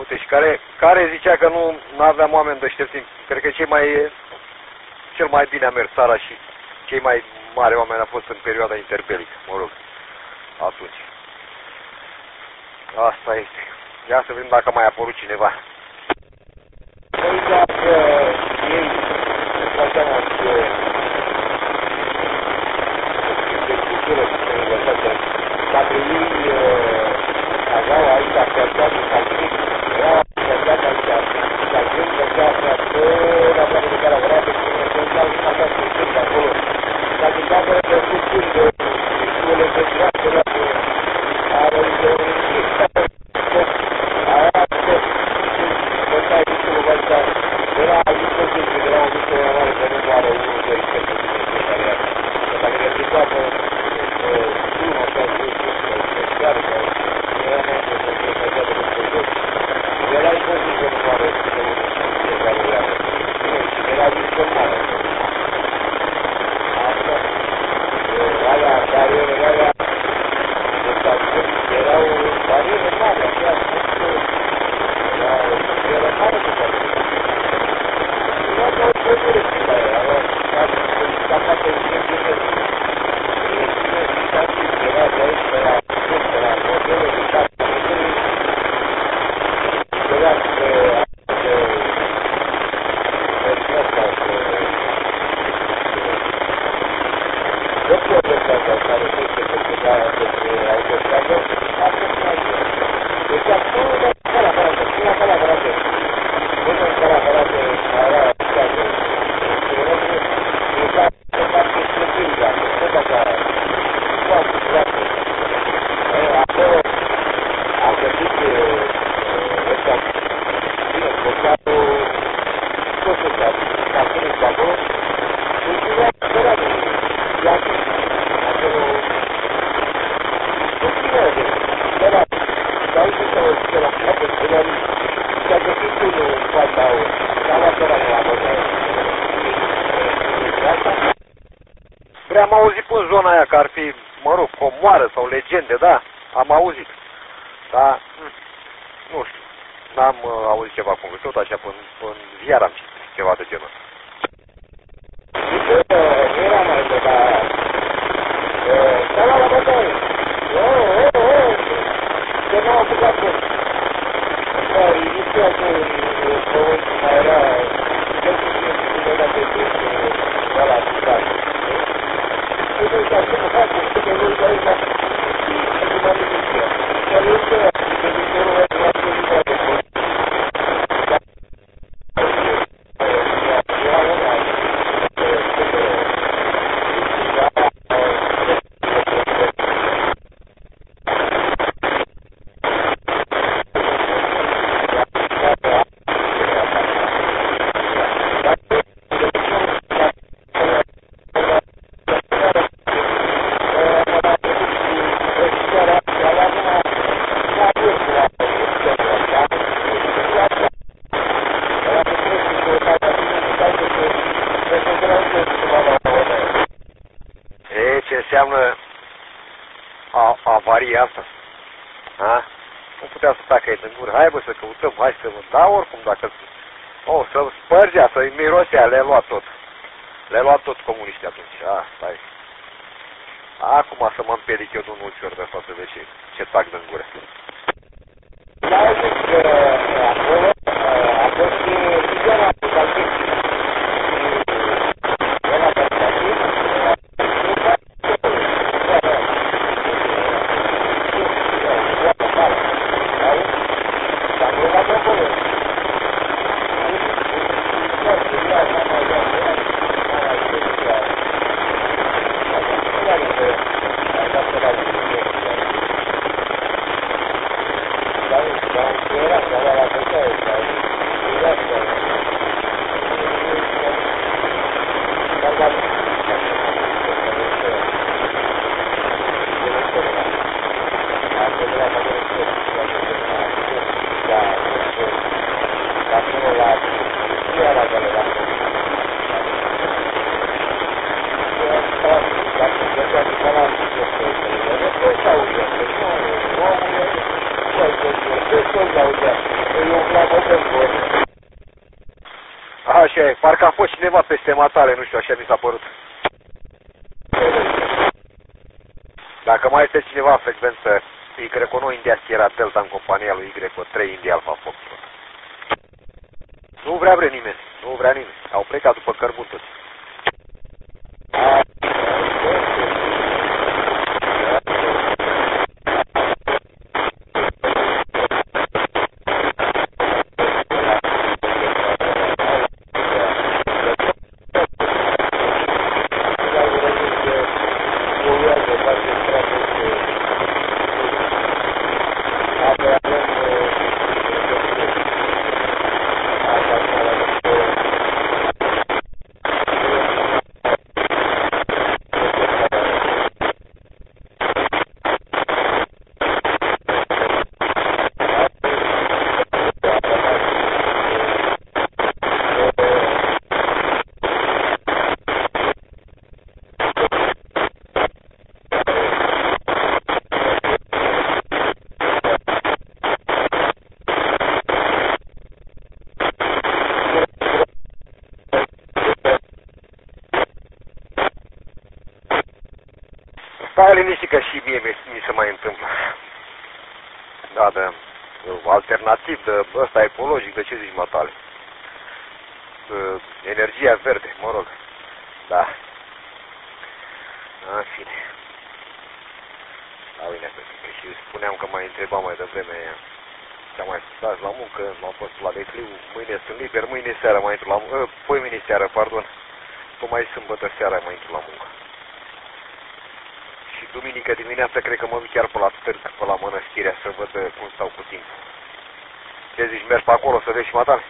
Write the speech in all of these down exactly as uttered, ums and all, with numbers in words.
Uite, și care, care zicea că nu aveam oameni deștepți. Cred că cei mai, cel mai bine a mers țara și cei mai mari oameni au fost în perioada interbelică, mă rog, atunci. Asta este. Ia să vedem dacă a mai apărut cineva. Dacă ei aveau aici așteptat în calcul, erau așteptat aici, dar când mergea tractor, avea de care vrea să fie, când s-au așteptat să fie de acolo, dar când dacă le perspectiv de școale de trească, are de un mic stată, aia că bătaie de școală văzda, era aici să fie, era o mică mare de nu moară unul de respectiv de fiecare iară. Că dacă le plicată drumul ăsta, care era mai era imposibil să moară fiecare iară. Era disformare. Asta, alea, barierele alea, erau bariere mari, așa, era mare cu toate. Nu avea o pădere cu aia, avea capată în pădere. Era de aici, era era modelul de casă, modelul era de de de casă, care se făcea despre autostradă, a fost mai bine. Deci acolo, care aparate, până acolo aparate, până în care aparate, era casă, era de parte stăpânirea, tot așa, foarte foarte. Acolo a găsit ăsta, bine, blocatul, tot ăsta, cartonul pe acolo, și vrea spera de platul, acolo, nu vrea de spera, dar uite că spera, poate spera, și a găsit unul în fața, cam acela nu a băgat. Prea am auzit în zona aia că ar fi, mă rog, comoară sau legende, da, am auzit. Dar, nu știu, n-am uh, auzit ceva cum, tot așa, până în ziar am citit ceva de genul. Nu era mai de la... Stala la bătaie! O, o, o! Că n-au apucat tot. Da, inițiază în pământ cum mai era... Cel puțin cum era de pe ăla apucat. Și nu uita, să mă fac, să mă uit aici, și să mă iniția. Să mă uit aici, și să mă uit aici, și să mă uit aici. Înseamnă a, avaria asta. Ha? Nu putea să tacă în gură. Hai bă să căutăm, hai să văd. Da, oricum, dacă... O, să spărgea, să-i mirosea, le-a luat tot. Le-a luat tot comuniștii atunci. A, stai. Acum să mă împelic eu de un ulcior de asta să vezi ce, ce tac de-n gură. Da, zic că acolo a fost viziona cu calcul. Era pe calcul. Era Ce? Parcă a fost cineva peste matale, nu știu, așa mi s-a părut. Dacă mai este cineva frecvență, Y unu India Sierra Delta în compania lui Y trei India Alpha Foxtrot. Nu vrea vrea nimeni, nu vrea nimeni. Au plecat după cărbun toți. Stai liniștit că și mie mi se mai întâmplă. Da, de alternativ, de ăsta ecologic, de ce zici, matale? De energia verde, mă rog. Da. În fine. Da, bine, și spuneam că mai întreba mai devreme să mai stați la muncă, m-am fost la decliu, mâine sunt liber, mâine seara mai intru la muncă, poi mâine seara, pardon, până mai sâmbătă seara mai intru la muncă. Și duminică dimineața cred că mă duc chiar pe la târg, pe la Mănăstirea, să văd cum stau cu timpul. Ce zici, mergi pe acolo să vezi și matale?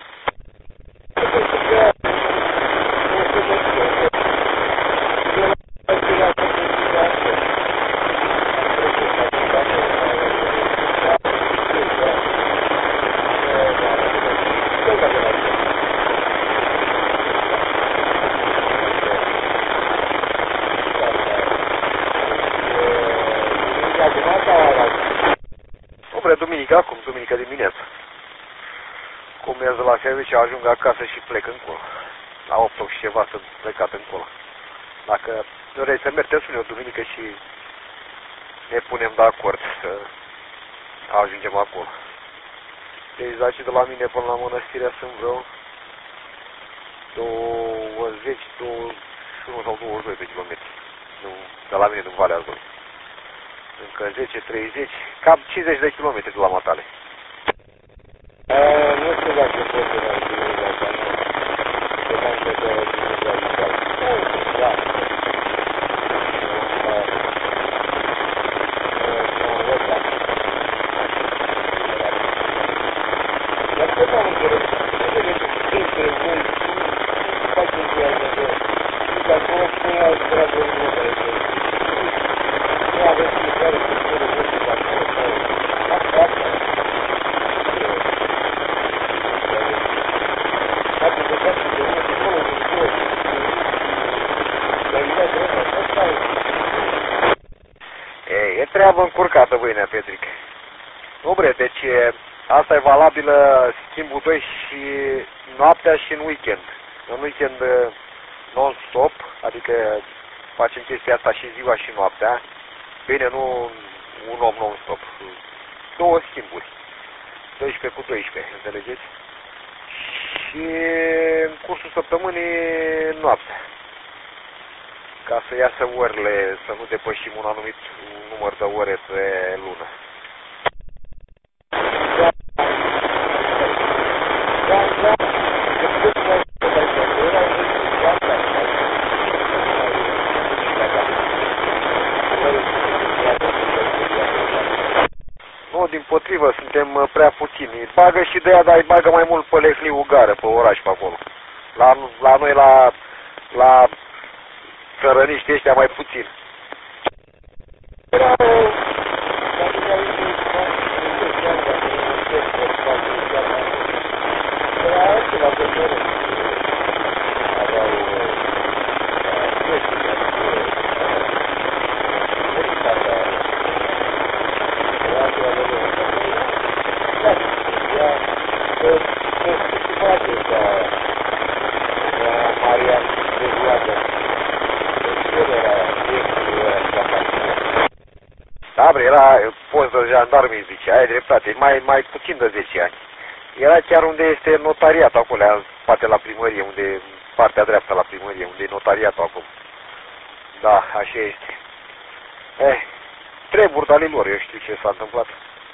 Duminica, acum, duminică dimineața. Cum merg la serviciu, ajung acasă și plec încolo. La opt și ceva sunt plecat încolo. Dacă dorești să mergi, te suni o duminică și ne punem de acord să ajungem acolo. Deci, aici de la mine până la Mănăstirea sunt vreo douăzeci, douăzeci și unu sau douăzeci și doi de kilometri. Nu, de la mine, din Valea Zolei. Încă zece, treizeci, cam cincizeci de kilometri de la matale. A, nu știu dacă pot să mai ține de asta, nu. Credeam că de individualitate. Nu, da. Dar ce m-am înțeles? Nu de vedeți între voi, nu faceți de aia de și acolo spune la stradă în urmă. Nu aveți lucrare cu spune voștri de acolo sau asta, asta. Poate de fapt de unul de acolo, de acolo, dar ideea de asta, asta e. Ei, e treabă încurcată, băinea Petric. Nu, bre, deci asta e valabilă schimbul doi și noaptea și în weekend. În weekend non-stop, adică facem chestia asta și ziua și noaptea. Bine, nu un om non-stop. Două schimburi. doisprezece cu doisprezece, înțelegeți? Și în cursul săptămânii noaptea. Ca să iasă orele, să nu depășim un anumit număr de ore pe lună. Nu, dimpotrivă, suntem prea puțini. Bagă și de ea, dar îi bagă mai mult pe Lehliu gară, pe oraș, pe acolo. La, la noi, la, la țărăniști ăștia mai puțin. bre, era post de jandarmii, zice, ai dreptate, mai, mai puțin de zece ani. Era chiar unde este notariatul acolo, poate la primărie, unde, partea dreaptă la primărie, unde e notariatul acolo. Da, așa este. Eh, treburi de-ale lor, eu știu ce s-a întâmplat.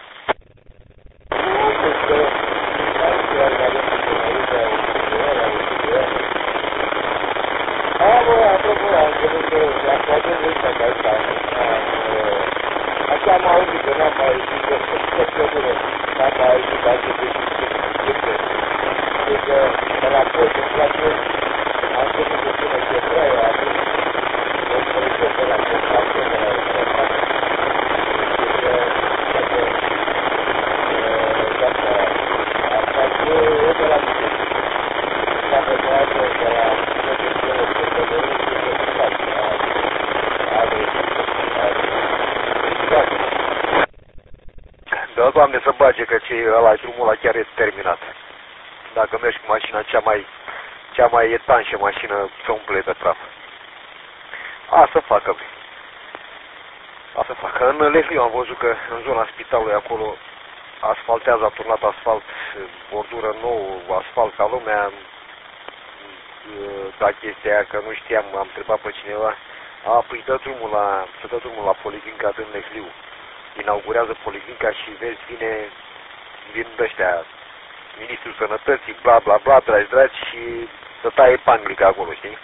Așa am auzit că n-am mai auzit că tot pădure, n-am mai auzit alții de știște. Deci, de la post în place, am făcut să spună ce vreau, am făcut o proiectă pe la contractă, pe la contractă. Deci, dacă, dacă, asta e de la mine. Dacă nu ai de la protecțiile de pădure, e de la Da, Doamne, să bage că ce ăla, drumul ăla chiar e terminat. Dacă mergi cu mașina cea mai, cea mai etanșă mașină, se umple de praf. A să facă, bă. A să facă. În Lehliu am văzut că în zona spitalului acolo asfaltează, a turnat asfalt, bordură nouă, asfalt ca lumea. Da, chestia aia, că nu știam, am întrebat pe cineva. A, păi dă drumul la, să dă drumul la policlinica din Lehliu. Inaugurează policlinica și vezi, vine, vin ăștia, Ministrul Sănătății, bla bla bla, dragi dragi, și să taie panglica acolo, știi?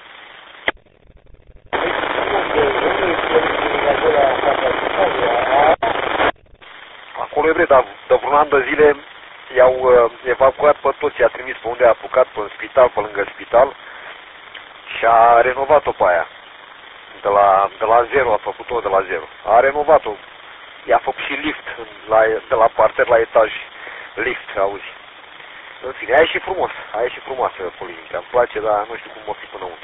Acolo e bre, dar de vreun an de zile i-au uh, evacuat pe toți, i-a trimis pe unde a apucat, pe în spital, pe lângă spital, și a renovat-o pe aia. De la, de la zero, a făcut-o de la zero. A renovat-o. I-a făcut și lift la, de la parter la etaj. Lift, auzi. În fine, aia e și frumos. Aia e și frumoasă policlinica. Îmi place, dar nu știu cum o fi până unde.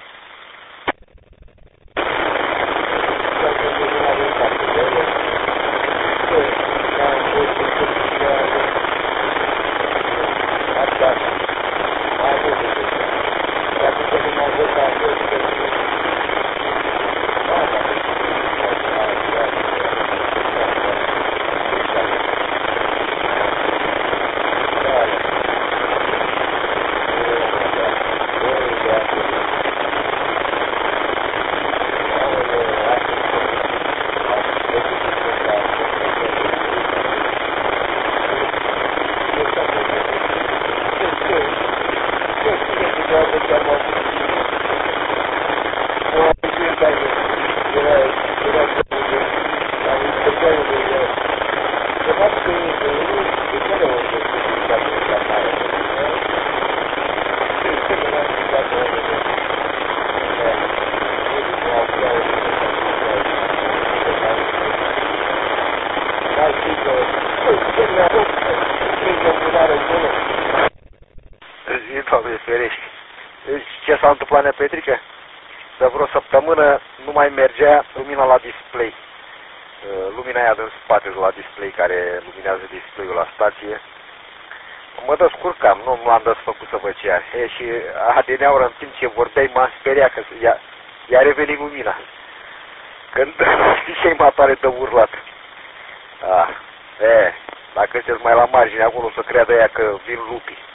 Zi, Doamne, ferești. Deci, ce s-a întâmplat, Nea Petrică? De vreo săptămână nu mai mergea lumina la display. Lumina aia din spate de la display, care luminează display-ul la stație. Mă descurcam, nu m-am desfăcut să văd ce are. E, și adineaură, în timp ce vorbeai, m-am speriat că i-a, i-a revenit lumina. Când știi ce-i mai tare de urlat. Ah, e, dacă sunteți mai la margine acolo, să creadă ea că vin lupii.